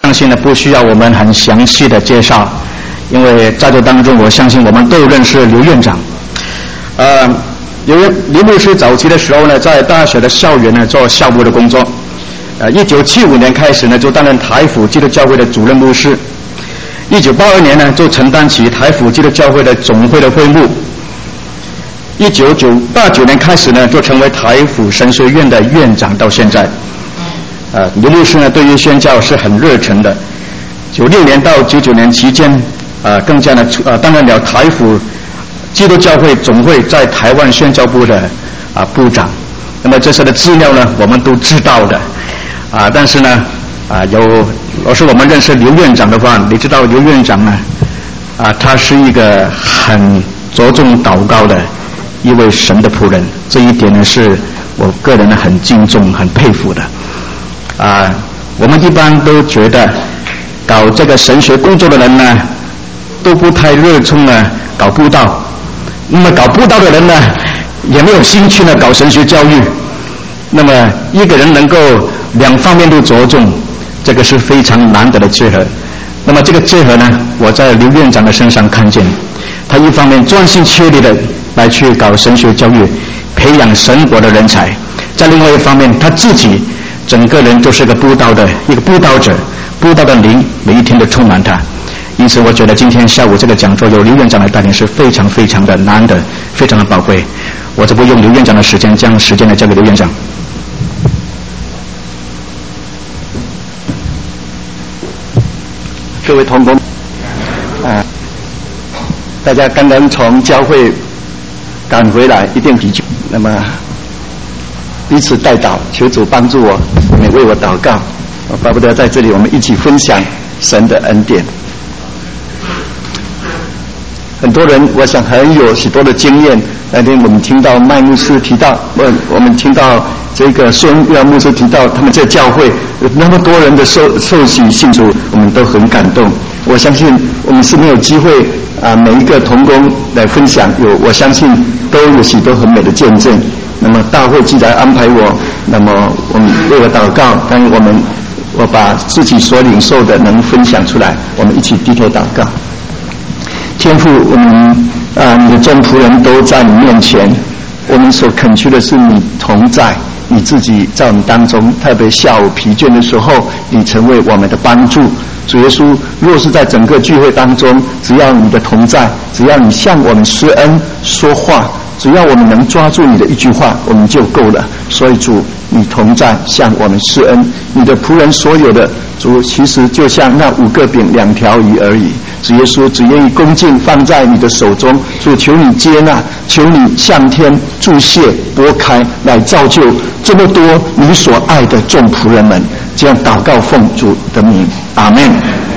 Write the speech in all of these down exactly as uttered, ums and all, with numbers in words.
相信呢不需要我们很详细的介绍，因为在座当中我相信我们都认识刘院长。呃，刘刘牧师早期的时候呢，在大学的校园呢做校务的工作。呃，一九七五年开始呢，就担任台府基督教会的主任牧师。一九八二年呢，就承担起台府基督教会的总会的会牧。一九八九年开始呢，就成为台府神学院的院长，到现在。呃，刘牧师呢，对于宣教是很热忱的。九六年到九九年期间，呃，更加呢，呃，担任了台府基督教会总会在台湾宣教部的啊、呃、部长。那么这些的资料呢，我们都知道的。啊、呃，但是呢，啊、呃，有，要是我们认识刘院长的话，你知道刘院长呢，啊、呃，他是一个很着重祷告的一位神的仆人，这一点呢是我个人呢很敬重、很佩服的。啊、呃，我们一般都觉得搞这个神学工作的人呢，都不太热衷呢搞布道，那么搞布道的人呢，也没有兴趣呢搞神学教育。那么一个人能够两方面都着重，这个是非常难得的结合。那么这个结合呢，我在刘院长的身上看见，他一方面专心切力的来去搞神学教育，培养神国的人才，在另外一方面他自己整个人就是个布道的一个布道者，布道的灵每一天都充满他。因此我觉得今天下午这个讲座由刘院长来带领是非常非常的难得，非常的宝贵。我这不用刘院长的时间，将时间来交给刘院长。 各位同工，啊，大家刚刚从教会赶回来，一定疲倦。那么彼此代祷，求主帮助我，也为我祷告。我巴不得在这里，我们一起分享神的恩典。很多人，我想很有许多的经验。那天我们听到麦牧师提到，我我们听到这个孙岳牧师提到，他们这教会有那么多人的受受洗信主，我们都很感动。我相信我们是没有机会啊，每一个同工来分享，有我相信都有许多很美的见证。那么大会既然安排我，那么我们为了祷告，当我们我把自己所领受的能分享出来，我们一起低头祷告。天父，我们啊，你的众仆人都在你面前，我们所恳求的是你同在，你自己在我们当中，特别下午疲倦的时候，你成为我们的帮助。主耶稣，若是在整个聚会当中，只要你的同在，只要你向我们施恩说话，只要我们能抓住你的一句话，我们就够了。所以主，你同在向我们施恩，你的仆人所有的主，其实就像那五个饼两条鱼而已。主耶稣只愿意恭敬放在你的手中，主求你接纳，求你向天注泻拨开，来造就这么多你所爱的众仆人们。这样祷告奉主的名，阿们。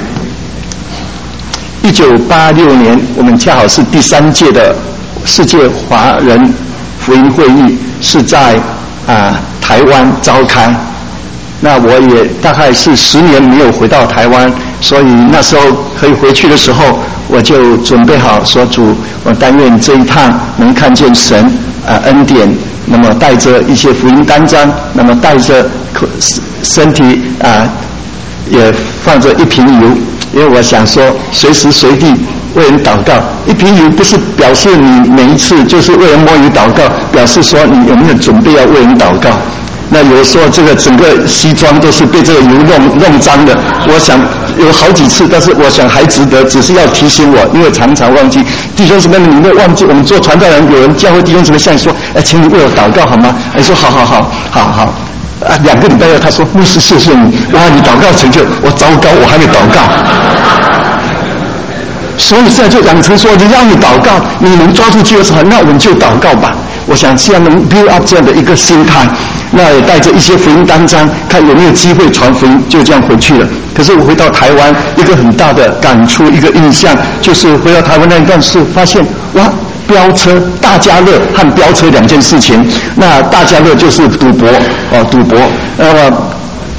一九八六年，我们恰好是第三届的世界华人福音会议是在啊台湾召开。那我也大概是十年没有回到台湾，所以那时候可以回去的时候，我就准备好说主，我但愿这一趟能看见神啊恩典，那么带着一些福音单张，那么带着身体啊也放着一瓶油，因为我想说随时随地为人祷告。一瓶油不是表示你每一次就是为人摸鱼祷告，表示说你有没有准备要为人祷告。那有时候这个整个西装都是被这个油弄弄脏的，我想有好几次，但是我想还值得，只是要提醒我，因为常常忘记。弟兄姊妹，你们忘记我们做传道人，有人教会弟兄姊妹向你说，哎，请你为我祷告好吗？你说好好好好好啊，两个礼拜后他说牧师谢谢你，哇，你祷告成就，我糟糕，我还没祷告。所以现在就养成说，你让你祷告，你能抓住机会的时候，那我们就祷告吧。我想这样能 build up 这样的一个心态，那也带着一些福音单张，看有没有机会传福音，就这样回去了。可是我回到台湾，一个很大的感触，一个印象，就是回到台湾那一段是发现，哇，飙车，大家乐和飙车两件事情。那大家乐就是赌博哦，赌博。那么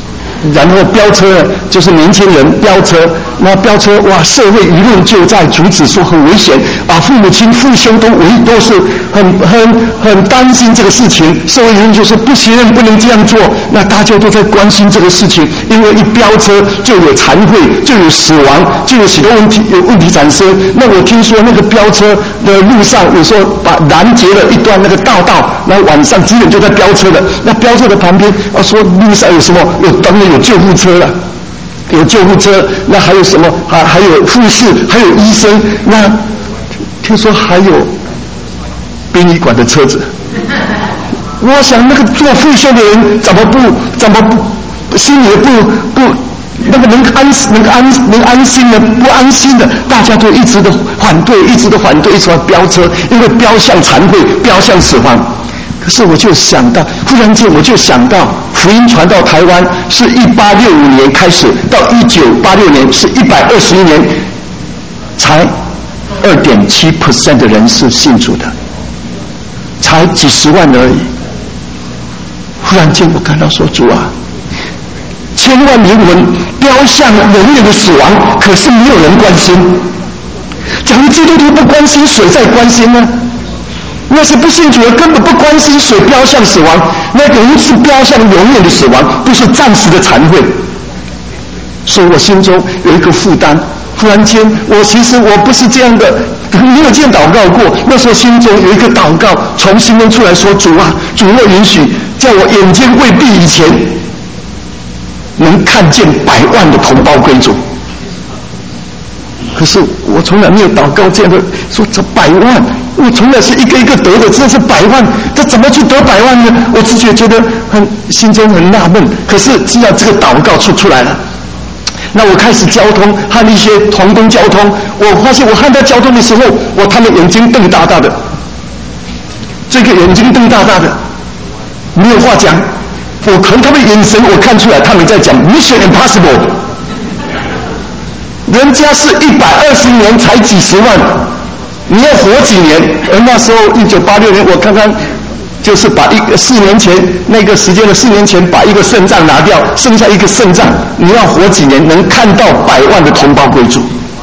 然后飙车就是年轻人飙车，那飙车哇，社会舆论就在阻止说很危险啊，父母亲父兄都为都是很很很担心这个事情，社会舆论就是不行，不能这样做，那大家都在关心这个事情，因为一飙车就有残废，就有死亡，就有许多问题有问题产生。那我听说那个飙车的路上有时候把拦截了一段那个道道，那晚上几点就在飙车的，那飙车的旁边啊说路上有什么有灯有救护车了，有救护车，那还有什么？还还有护士，还有医生，那听说还有殡仪馆的车子。我想那个做复修的人怎么不怎么不心里不不那个能安能安能安心的不安心的，大家都一直的反对，一直的反对，一直的飙车，因为飙向残废，飙向死亡。可是我就想到，忽然间我就想到，福音传到台湾是一八六五年开始，到一九八六年是一百二十一年，才二点七 percent 的人是信主的，才几十万而已。忽然间我看到说，主啊，千万灵魂飙向人类的死亡，可是没有人关心。假如基督徒不关心，谁在关心呢？那些不信主的根本不关心谁飙向死亡，那个人是飙向永远的死亡，不是暂时的残废。所以我心中有一个负担。忽然间，我其实我不是这样的，没有这样祷告过。那时候心中有一个祷告从心中出来说：主啊，主若允许，在我眼睛未闭以前，能看见百万的同胞归主。可是我从来没有祷告这样的，说这百万，我从来是一个一个得的，这是百万，这怎么去得百万呢？我自己觉得很心中很纳闷。可是只要这个祷告出出来了，那我开始交通和一些同工交通，我发现我和他交通的时候，我他们眼睛瞪大大的，这个眼睛瞪大大的，没有话讲。我从他们眼神我看出来，他们在讲 Mission Impossible。人家是一百二十年才几十万，你要活几年？而那时候一九八六年，我看看，就是把一个四年前那个时间的四年前，把一个肾脏拿掉，剩下一个肾脏，你要活几年能看到百万的同胞归主？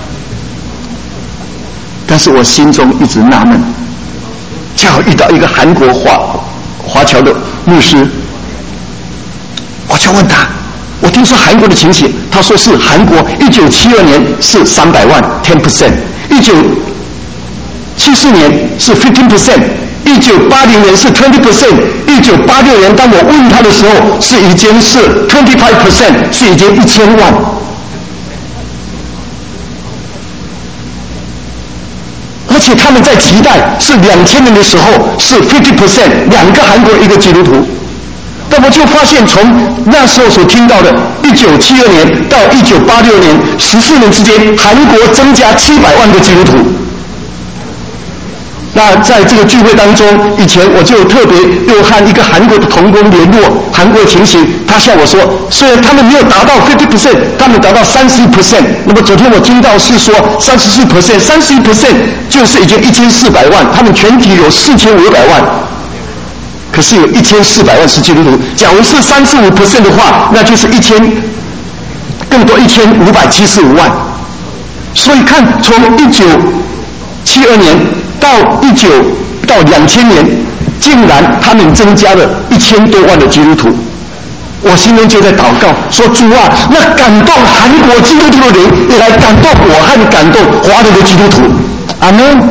但是我心中一直纳闷，恰好遇到一个韩国华华侨的牧师，我就问他。我听说韩国的情形，他说是韩国一九七二年是三百万 ten percent， 一九七四年是 fifteen percent， 一九八零年是 twenty percent， 一九八六年当我问他的时候是已经是 twenty-five percent， 是已经一千万。而且他们在期待是两千年的时候是 fifty percent， 两个韩国一个基督徒。那么就发现，从那时候所听到的，一九七二年到一九八六年十四年之间，韩国增加七百万个基督徒。那在这个聚会当中，以前我就特别又和一个韩国的同工联络韩国情形，他向我说，虽然他们没有达到 fifty percent， 他们达到 三十一 percent。那么昨天我听到是说 三十四 percent， 三十一 percent 就是已经一千四百万，他们全体有四千五百万。可是有一千四百万是基督徒，假如是 三十五 percent 的话，那就是一千更多一千五百七十五万。所以看从一九七二年到一九到两千年，竟然他们增加了一千多万的基督徒。我心中就在祷告说，主啊，那感动韩国基督徒的人也来感动我和感动华人的基督徒。阿们。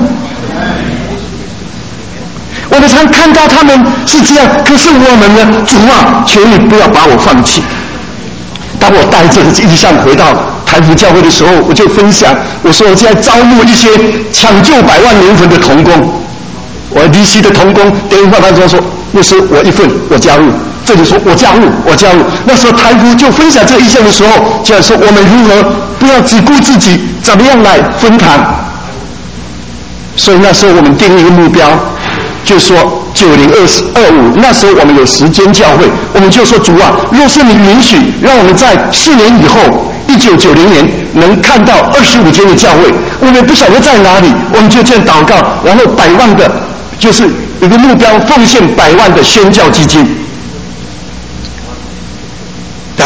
我们常看到他们是这样，可是我们呢？主啊，求你不要把我放弃。当我带这个意向回到台福教会的时候，我就分享，我说我现在招募一些抢救百万灵魂的同工。我 D C 的同工电话当中说，牧师我一份，我加入。这里说我加入，我加入。那时候台福就分享这个意向的时候，就要说我们如何不要只顾自己，怎么样来分摊。所以那时候我们定一个目标。就说九零二二五，那时候我们有时间教会，我们就说主啊，若是你允许，让我们在四年以后，一九九零年能看到二十五间的教会，我们不晓得在哪里，我们就这样祷告，然后百万的，就是一个目标，奉献百万的宣教基金。然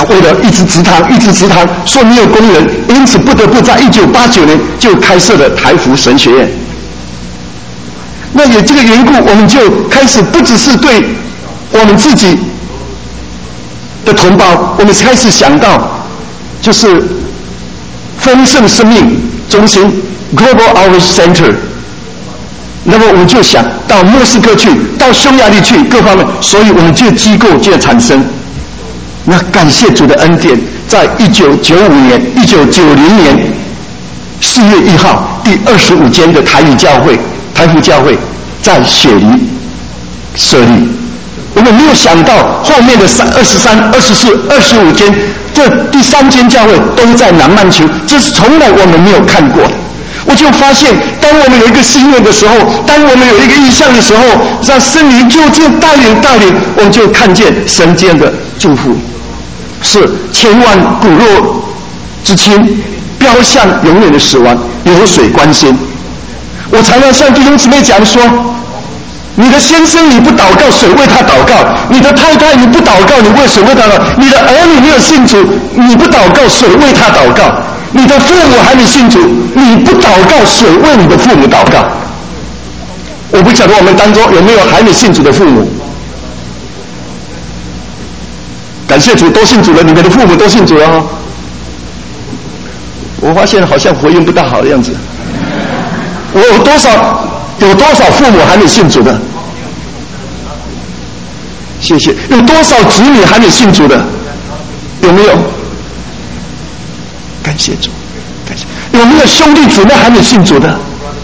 想为了一直直堂一直直堂说没有工人，因此不得不在一九八九年就开设了台福神学院。那也这个缘故，我们就开始不只是对我们自己的同胞，我们开始想到就是丰盛生命中心 Global Outreach Center。那么我们就想到莫斯科去，到匈牙利去，各方面，所以我们这个机构就产生。那感谢主的恩典，在一九九五年、一九九零年四月一号，第二十五间的台语教会、台福教会在雪梨设立。我们没有想到后面的三、二十三、二十四、二十五间，这第三间教会都在南半球，这是从来我们没有看过的。我就发现，当我们有一个心愿的时候，当我们有一个意向的时候，让圣灵就这样带领带领，我们就看见神间的祝福，是千万骨肉之亲标向永远的死亡，有水关心。我常常向弟兄姊妹讲说，你的先生你不祷告，谁为他祷告？你的太太你不祷告，你为谁为他祷告？你的儿女没有信主，你不祷告，谁为他祷告？你的父母还没信主，你不祷告，谁为你的父母祷告？我不晓得我们当中有没有还没信主的父母。感谢主，都信主了，你们的父母都信主了哦。我发现好像回应不大好的样子。我有多少有多少父母还没信主的？谢谢。有多少子女还没信主的？有没有？感谢主，感谢。有没有兄弟姊妹还没信主的？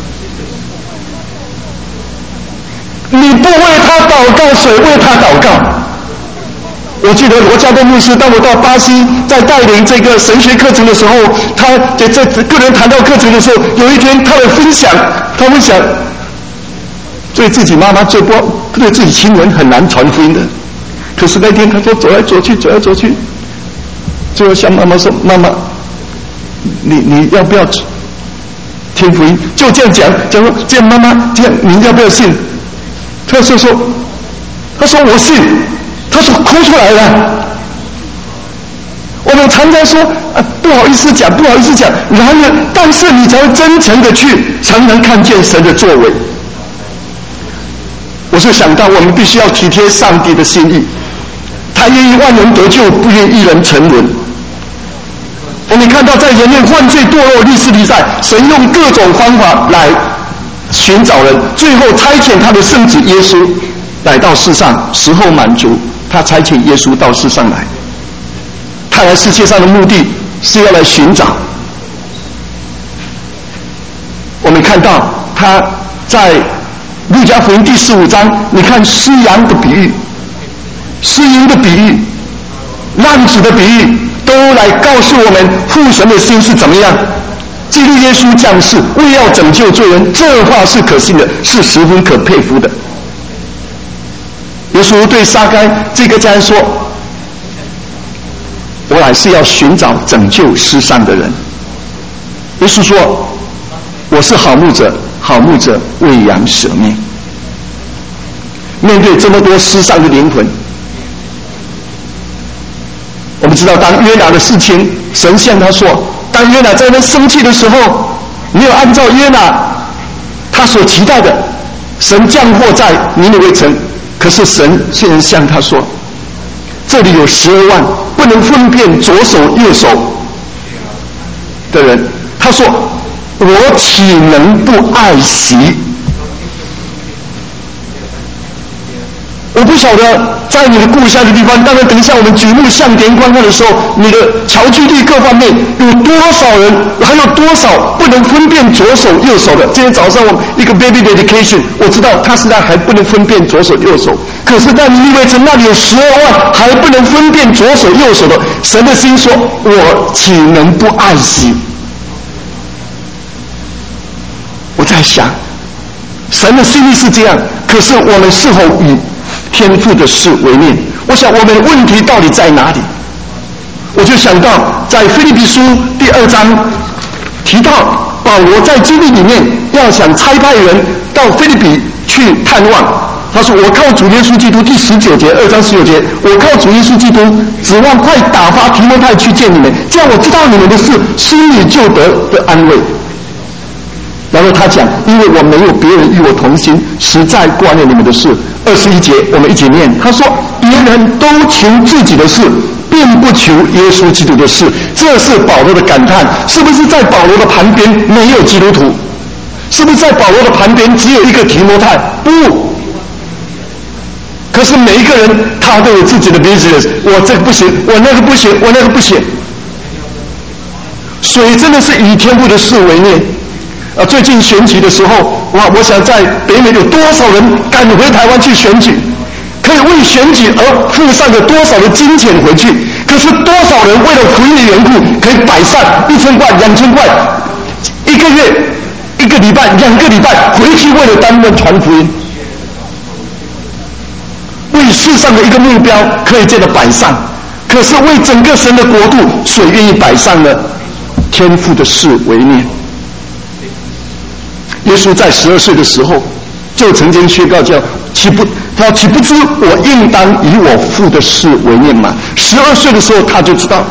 你不为他祷告，谁为他祷告？我记得罗家顿牧师，当我到巴西在带领这个神学课程的时候，他在这个人谈到课程的时候，有一天他的分享，他分享对自己妈妈最不对自己亲人很难传福音的，可是那天他说走来走去，走来走去，最后向妈妈说：“妈妈。”你你要不要听福音？就这样讲，讲说这样妈妈这样，你要不要信？他说说，他说我信，他说哭出来了。我们常常说啊，不好意思讲，不好意思讲，然而，但是你才会真诚的去，才能看见神的作为。我是想到我们必须要体贴上帝的心意，他愿意万人得救，不愿一人沉沦。我们看到在人类犯罪堕落历史历代，神用各种方法来寻找人，最后差遣他的圣子耶稣来到世上，时候满足，他差遣耶稣到世上来。他来世界上的目的是要来寻找。我们看到他在路加福音第十五章，你看失羊的比喻，失鹰的比喻，浪子的比喻，都来告诉我们父神的心是怎么样。基督耶稣降世为要拯救罪人，这话是可信的，是十分可佩服的。耶稣对撒该这个家人说：“我来是要寻找拯救世上的人。”耶稣说：“我是好牧者，好牧者为羊舍命。”面对这么多世上的灵魂，我们知道，当约拿的事情，神向他说，当约拿在那生气的时候，没有按照约拿他所期待的，神降祸在尼尼微城。可是神现在向他说，这里有十二万不能分辨左手右手的人，他说，我岂能不爱惜？我不晓得在你的故乡的地方，当然等一下我们举目向田观看的时候，你的侨居地各方面有多少人，还有多少不能分辨左手右手的。今天早上我一个 baby dedication， 我知道他实在还不能分辨左手右手，可是在尼尼微城那里有十二万还不能分辨左手右手的，神的心说，我岂能不爱惜？我在想，神的心意是这样，可是我们是否以天父的事为念？我想我们的问题到底在哪里？我就想到在腓立比书第二章提到，保罗在经历里面要想差派人到腓立比去探望， 他说我靠主耶稣基督，第十九节二章十九节，我靠主耶稣基督指望快打发提摩太去见你们，这样我知道你们的事，心里就得的安慰。然后他讲，因为我没有别人与我同心，实在挂念你们的事。二十一节我们一起念，他说别人都求自己的事，并不求耶稣基督的事。这是保罗的感叹。是不是在保罗的旁边没有基督徒？是不是在保罗的旁边只有一个提摩太？不，可是每一个人他都有自己的 business， 我这个不行，我那个不行，我那个不行。所以真的是以天父的事为念。啊，最近选举的时候，哇，我想在北美有多少人赶回台湾去选举，可以为选举而付上了多少的金钱回去？可是多少人为了福音的缘故，可以摆上一千块、两千块，一个月、一个礼拜、两个礼拜回去，为了担任传福音，为世上的一个目标可以这样的摆上。可是为整个神的国度，谁愿意摆上呢？天父的事为念。耶稣在十二岁的时候就曾经宣告叫岂不他岂不知我应当以我父的事为念吗？十二岁的时候他就知道。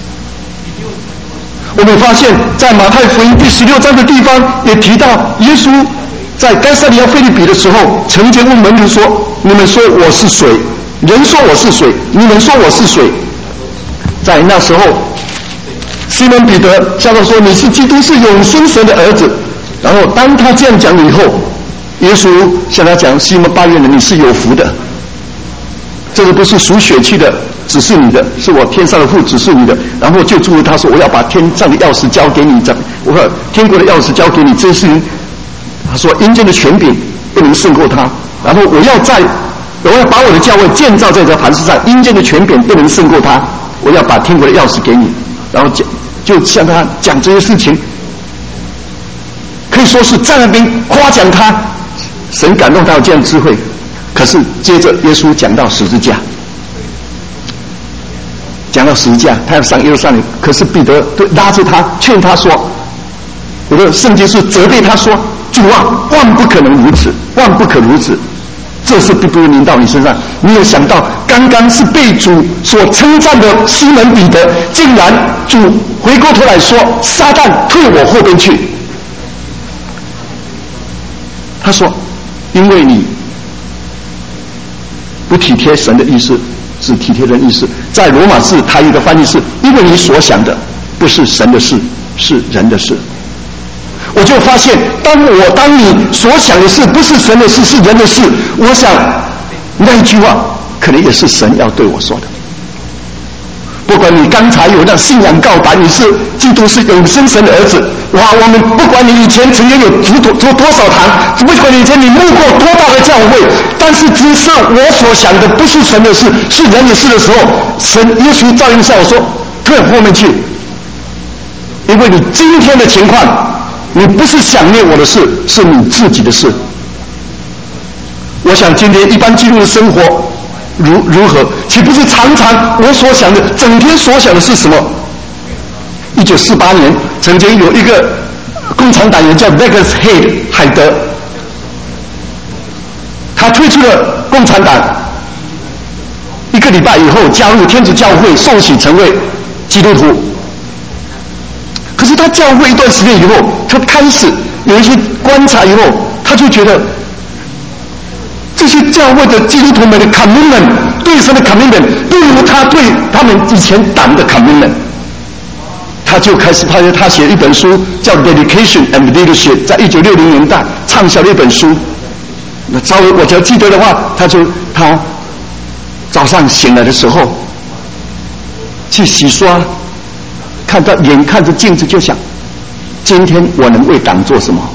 我们发现在马太福音第十六章的地方也提到，耶稣在该撒利亚腓立比的时候曾经问门徒说，你们说我是谁？人说我是谁？你们说我是谁？在那时候西门彼得向他说，你是基督，是永生神的儿子。然后当他这样讲以后，耶稣向他讲，西门巴约人，你是有福的，这个不是属血气的，只是你的，是我天上的父指示你的。然后就祝福他说，我要把天上的钥匙交给你，我把天国的钥匙交给你。这是他说阴间的权柄不能胜过他。然后我要在我要把我的教会建造在这磐石上，阴间的权柄不能胜过他。我要把天国的钥匙给你。然后就就向他讲这些事情，可以说是在那边夸奖他，神感动他有这样智慧。可是接着耶稣讲到十字架，讲到十字架，他要上耶路撒冷，可是彼得拉着他劝他说，我的圣经是责备他说，主啊，万不可能如此，万不可如此。这是必不会临到你身上。你有想到刚刚是被主所称赞的西门彼得，竟然主回过头来说，撒旦退我后边去。他说因为你不体贴神的意思，只体贴人意思。在罗马字台语的翻译是，因为你所想的不是神的事，是人的事。我就发现，当我当你所想的事不是神的事，是人的事，我想那一句话可能也是神要对我说的。不管你刚才有那信仰告白，你是基督是永生神的儿子，哇！我们不管你以前曾经有读多多多少堂，不管你以前你牧过多大的教会，但是只是我所想的不是神的事，是人的事的时候，神耶稣照应下我说，退后面去，因为你今天的情况，你不是想念我的事，是你自己的事。我想今天一般基督的生活如如何？岂不是常常我所想的，整天所想的是什么？一九四八年，曾经有一个共产党员叫 Vegas Head 海德，他退出了共产党，一个礼拜以后加入天主教会，受洗成为基督徒。可是他教会一段时间以后，他开始有一些观察以后，他就觉得这些教会的基督徒们的 commitment， 对神的 commitment 不如他对他们以前党的 commitment。他就开始，他他写了一本书叫《Dedication and Leadership》，在一九六零年代畅销的一本书。那稍微我只要记得的话，他就他早上醒来的时候去洗刷，看到眼看着镜子就想，今天我能为党做什么？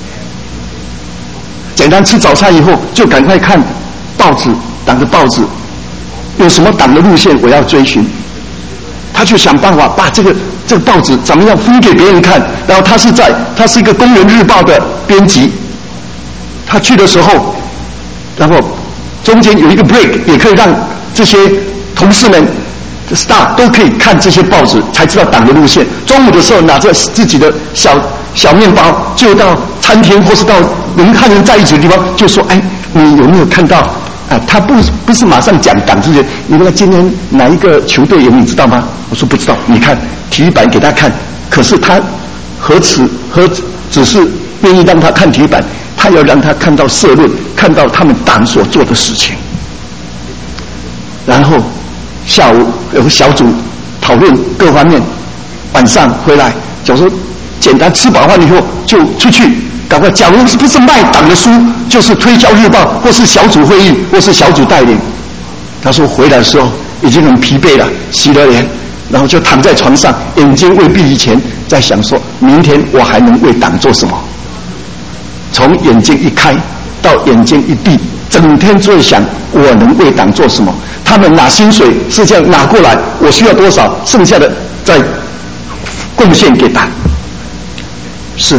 简单吃早餐以后，就赶快看报纸，党的报纸有什么党的路线我要追寻。他就想办法把这个这个报纸怎么样分给别人看。然后他是在他是一个工人日报的编辑，他去的时候，然后中间有一个 break， 也可以让这些同事们 star 都可以看这些报纸，才知道党的路线。中午的时候拿着自己的小小面包，就到餐厅或是到人和人在一起的地方，就说：“哎，你有没有看到？啊，他不不是马上讲党这些，你问他今天哪一个球队有你知道吗？”我说不知道。你看体育版给他看，可是他何此何只是愿意让他看体育版，他要让他看到社论，看到他们党所做的事情。然后下午有小组讨论各方面，晚上回来，假如说简单吃饱饭以后就出去，赶快。假如不是卖党的书，就是推销日报，或是小组会议，或是小组带领。他说回来的时候已经很疲惫了，洗了脸，然后就躺在床上，眼睛未闭以前，在想说明天我还能为党做什么。从眼睛一开到眼睛一闭，整天就会想我能为党做什么。他们拿薪水是这样拿过来，我需要多少，剩下的再贡献给党。是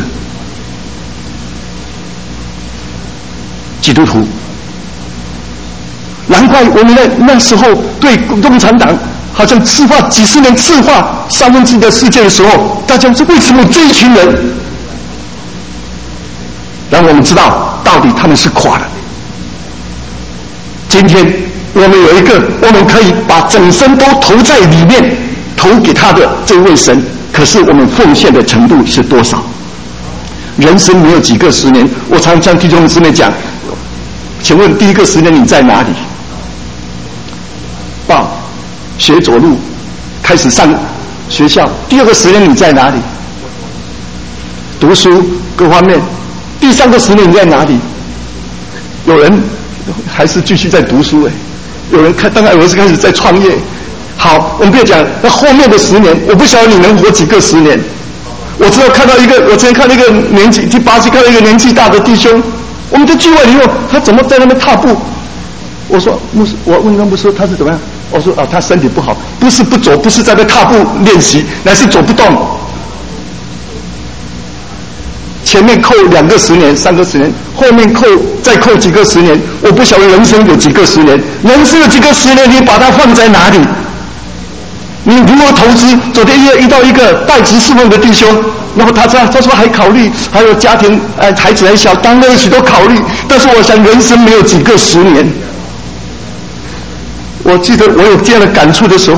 基督徒，难怪我们那那时候对共产党好像赤化几十年，赤化三分之一的世界的时候，大家说为什么这一群人？让我们知道到底他们是垮了。今天我们有一个我们可以把整身都投在里面投给他的这位神，可是我们奉献的程度是多少？人生没有几个十年，我常常弟兄姊妹讲，请问第一个十年你在哪里？报学走路，开始上学校。第二个十年你在哪里？读书各方面。第三个十年你在哪里？有人还是继续在读书哎，有人看，当然有人是开始在创业。好，我们不要讲那后面的十年，我不晓得你能活几个十年。我知道看到一个，我之前看到一个年纪第八期看到一个年纪大的弟兄，我们在聚会以后，他怎么在那边踏步？我说牧师，我问他牧师他是怎么样？我说啊，他身体不好，不是不走，不是在那踏步练习，乃是走不动。前面扣两个十年、三个十年，后面扣再扣几个十年，我不晓得人生有几个十年，人生有几个十年，你把它放在哪里？你如何投资？昨天遇到一个代职侍奉的弟兄，然后他说他说还考虑，还有家庭，呃，孩子还小，当然有许多考虑，但是我想人生没有几个十年。我记得我有这样的感触的时候，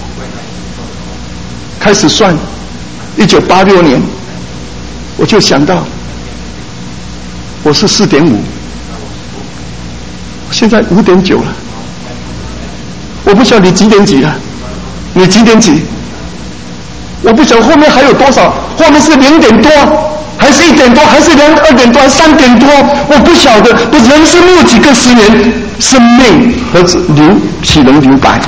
开始算，一九八六年。我就想到，我是四点五，现在五点九了。我不晓得你几点几了，你几点几？我不晓得后面还有多少，后面是零点多，还是一点多，还是两二点多，三点多？我不晓得。不，人生没有几个十年，生命何止留岂能留白？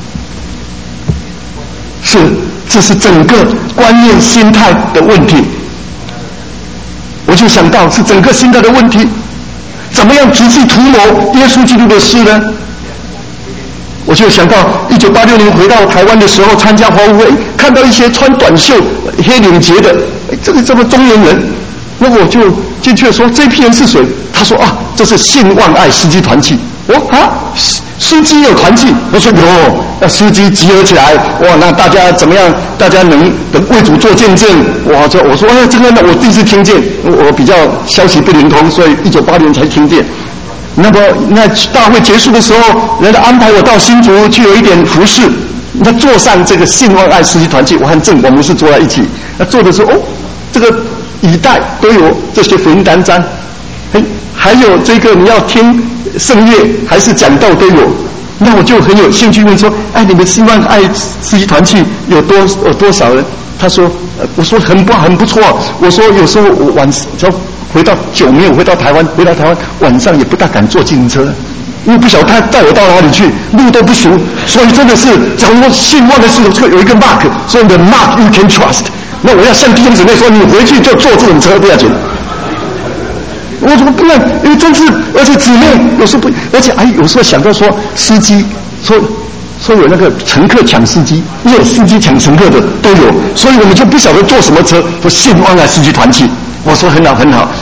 是，这是整个观念心态的问题。我就想到是整个心态的问题，怎么样直接涂抹耶稣基督的事呢？我就想到一九八六年回到台湾的时候，参加华武会，看到一些穿短袖黑领结的，哎，这个这么中年人，那我就进去说这批人是谁？他说啊，这是信望爱司机团契。我啊，司机有团契？我说有，那司机集合起来，哇，那大家怎么样？大家能为主做见证？哇，这我说，哎，这个我第一次听见，我比较消息不灵通，所以一九八六年才听见。那么那大会结束的时候，人家安排我到新竹去有一点服侍，那坐上这个信望爱司机团契，我和郑我们是坐在一起。那坐的时候，哦，这个椅带都有这些福音单张，哎，还有这个你要听圣乐还是讲道都有。那我就很有兴趣问说，哎，你们信望爱司机团契有多有多少人？他说，呃，我说很不很不错。我说有时候我晚上回到久没有回到台湾，回到台湾晚上也不大敢坐自行车，因为不晓得他带我到哪里去，路都不熟，所以真的是，假如说信望的是有一个 mark， 所以 the mark you can trust。那我要向弟兄姊妹说，你回去就坐这种车不要紧。我怎么不能？因为真是，而且姊妹有时候不，而且哎，有时候想到说司机说。说有那个乘客抢司机，也有司机抢乘客的都有，所以我们就不晓得坐什么车，说信望爱司机团契。我说很好很好，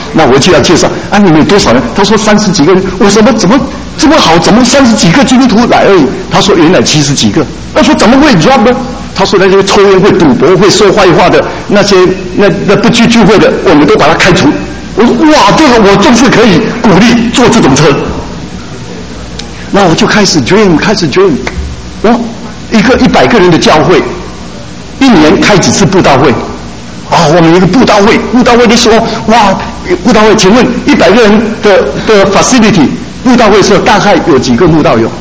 那我就要介绍啊，你们有多少人？他说三十几个人。我说怎么怎么这么好？怎么三十几个基督徒来而已？他说原来七十几个。他说怎么会这样呢？他说那些抽烟、会赌博、会说坏话的那些那那不去聚会的，我们都把他开除。我说哇，这个我正是可以鼓励坐这种车。那我就开始 dream， 开始 dream。哇，一个一百个人的教会，一年开几次布道会？啊，我们一个布道会，布道会的时候，哇，布道会，请问一百个人的的 facility， 布道会的时候大概有几个慕道友？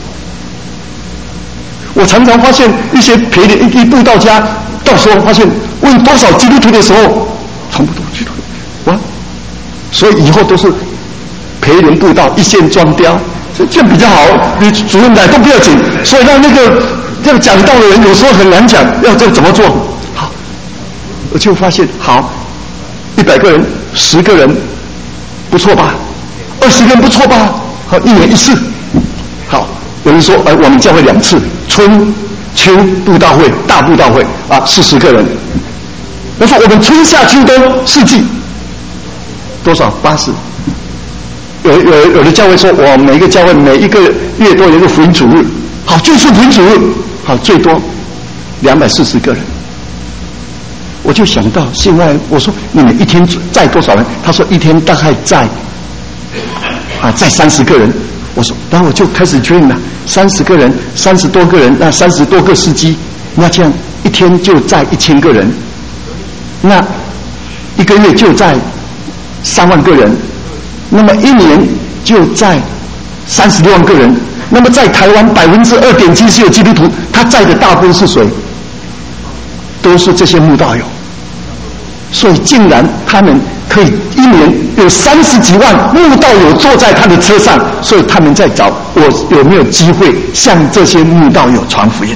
我常常发现一些陪的一布道家，到时候发现问多少基督徒的时候，从不多基督徒，哇，所以以后都是陪人布道，一线双雕，这样比较好。你主任来都不要紧，所以让那个这个讲道的人有时候很难讲，要这怎么做？好，我就发现好，一百个人，十个人，不错吧？二十个人不错吧？好，一年一次，好。有人说，呃，我们教会两次，春秋布道会、大布道会啊，四十个人。他说我们春夏秋冬四季多少？八十。有有有的教会说，我每一个教会每一个月都有一个福音主日，好，就是福音主日，好，最多两百四十个人。我就想到，现在我说你们一天载多少人？他说一天大概载啊载三十个人。我说，然后我就开始 dream 了，三十个人，三十多个人，那三十多个司机，那这样一天就载一千个人，那一个月就载三万个人，那么一年就载三十六万个人。那么在台湾百分之二点七是有基督徒，他载的大部分是谁？都是这些慕道友。所以竟然他们可以一年有三十几万慕道友坐在他的车上，所以他们在找我有没有机会向这些慕道友传福音。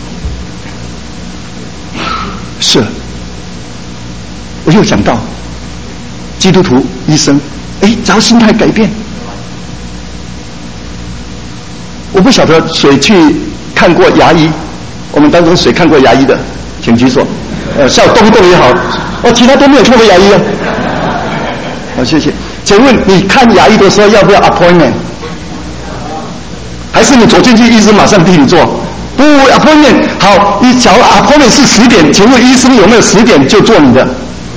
是，我又想到基督徒医生，哎，只要心态改变。我不晓得谁去看过牙医，我们当中谁看过牙医的，请举手。呃，笑动一动也好，哦，其他都没有看过牙医啊。好，谢谢。请问你看牙医的时候要不要 appointment？ 还是你走进去，医生马上替你做？不 appointment。好，你假如 appointment 是十点，请问医生有没有十点就做你的？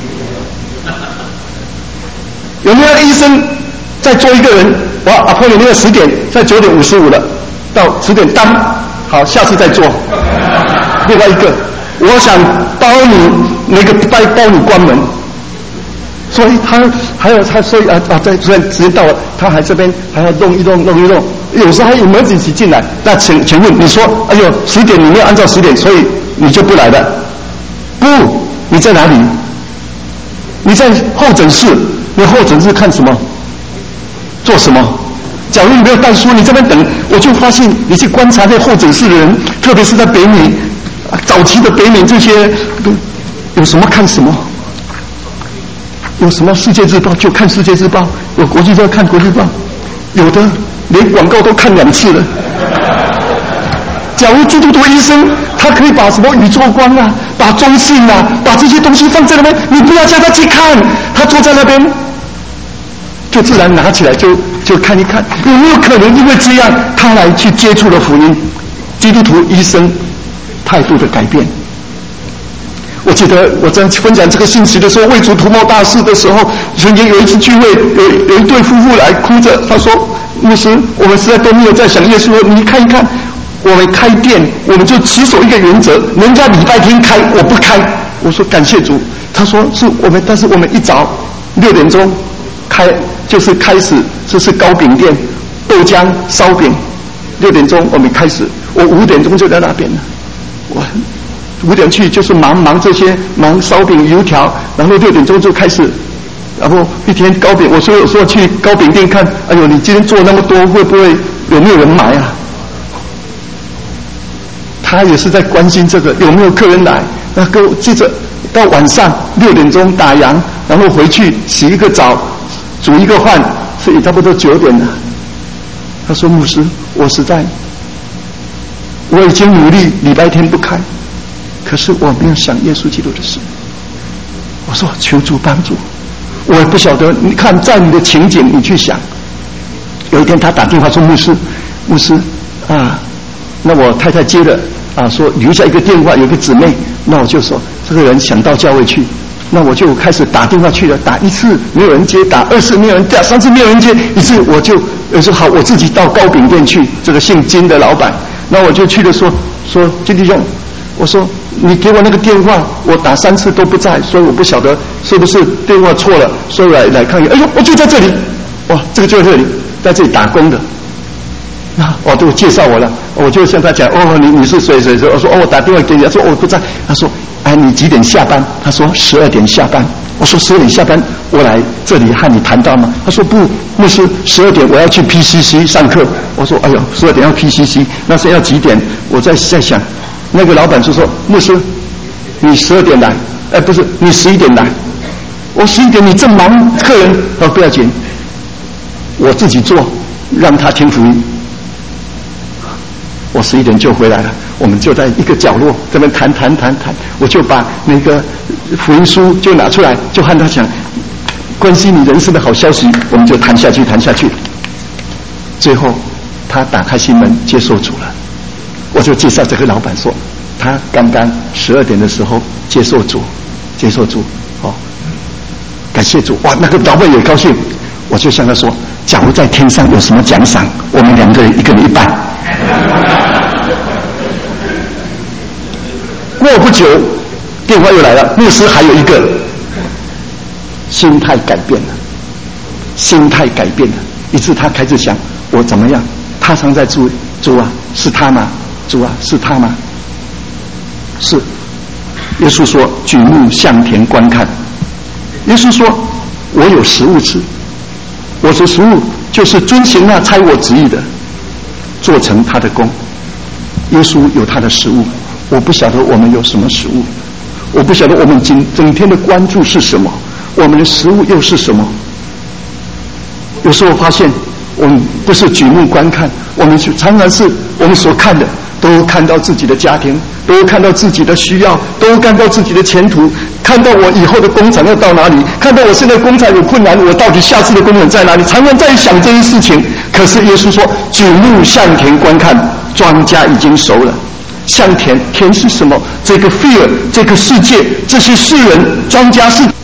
有没有医生再做一个人？哇 ，appointment 那个十点，在九点五十五了，到十点当，好，下次再做。另外一个。我想包你那个包包你关门，所以他还有他所以啊啊，在虽然时间到了，他还这边还要弄一弄弄一弄，有时候还有门子一起进来。那请请问你说，哎呦，十点你没有按照十点，所以你就不来了？不，你在哪里？你在候诊室，你候诊室看什么？做什么？假如你没有带书，你这边等，我就发现你去观察那候诊室的人，特别是在北美。早期的北美这些有什么看什么，有什么世界日报就看世界日报，有国际日报看国际日报，有的连广告都看两次了。假如基督徒医生他可以把什么宇宙观啊，把中性啊，把这些东西放在那边，你不要叫他去看，他坐在那边就自然拿起来就就看一看，有没有可能因为这样他来去接触了福音？基督徒医生态度的改变。我记得我在分享这个信息的时候，为主图谋大事的时候，曾经有一次聚会，有有一对夫妇来哭着，他说：“牧师，我们实在都没有在想耶稣，你看一看，我们开店，我们就持守一个原则，人家礼拜天开，我不开。”我说：“感谢主。”他说：“是我们，但是我们一早六点钟开，就是开始，这是糕饼店，豆浆、烧饼，六点钟我们开始，我五点钟就在那边了。”我五点去就是忙忙这些忙烧饼油条，然后六点钟就开始，然后一天糕饼，我说有时候去糕饼店看，哎呦，你今天做那么多，会不会有没有人买啊？他也是在关心这个有没有客人来。那个接着到晚上六点钟打烊，然后回去洗一个澡，煮一个饭，所以差不多九点了。他说：“牧师，我实在。”我已经努力礼拜天不开，可是我没有想耶稣基督的事。我说求主帮助， 我也不晓得，你看在你的情景，你去想。有一天他打电话说：“牧师，牧师啊，那我太太接了啊，说留下一个电话，有个姊妹，那我就说这个人想到教会去，那我就开始打电话去了，打一次没有人接，打二次没有人接，三次没有人接，一次我就我说好，我自己到糕饼店去，这个姓金的老板，那我就去了说说金弟兄，我说你给我那个电话，我打三次都不在，所以我不晓得是不是电话错了，所以来来看一下，哎呦，我就在这里，哇，这个就在这里。”在这里打工的，那我都介绍我了，我就向他讲，哦，你你是谁谁谁？我说哦，我打电话给你，他说哦不在，他说哎你几点下班？他说十二点下班。我说十二点下班，我来这里和你谈到吗？他说不，牧师，十二点我要去 P C C 上课。我说哎呦，十二点要 P C C， 那是要几点？我在在想，那个老板就说牧师，你十二点来，哎不是，你十一点来。我十一点你正忙客人，哦不要紧。我自己做，让他听福音。我十一点就回来了，我们就在一个角落这边谈谈谈谈，我就把那个福音书就拿出来，就和他讲关心你人生的好消息，我们就谈下去谈下去。最后他打开心门接受主了，我就介绍这个老板说，他刚刚十二点的时候接受主，接受主，哦，感谢主，哇，那个老板也高兴。我就向他说，假如在天上有什么奖赏，我们两个人一个人一半。过不久电话又来了，牧师还有一个。心态改变了，心态改变了，于是他开始想，我怎么样？他常在主主啊，是他吗？主啊，是他吗？是。耶稣说，举目向田观看。耶稣说，我有食物吃。我的食物就是遵行那差我旨意的，做成他的功。耶稣有他的食物，我不晓得我们有什么食物，我不晓得我们整整天的关注是什么，我们的食物又是什么。有时候发现我们不是举目观看，我们常常是我们所看的都看到自己的家庭，都看到自己的需要，都看到自己的前途，看到我以后的工厂要到哪里，看到我现在工厂有困难，我到底下次的工厂在哪里，常常在想这些事情。可是耶稣说，举目向田观看，庄稼已经熟了。向田，田是什么？这个 field， 这个世界，这些世人，庄稼是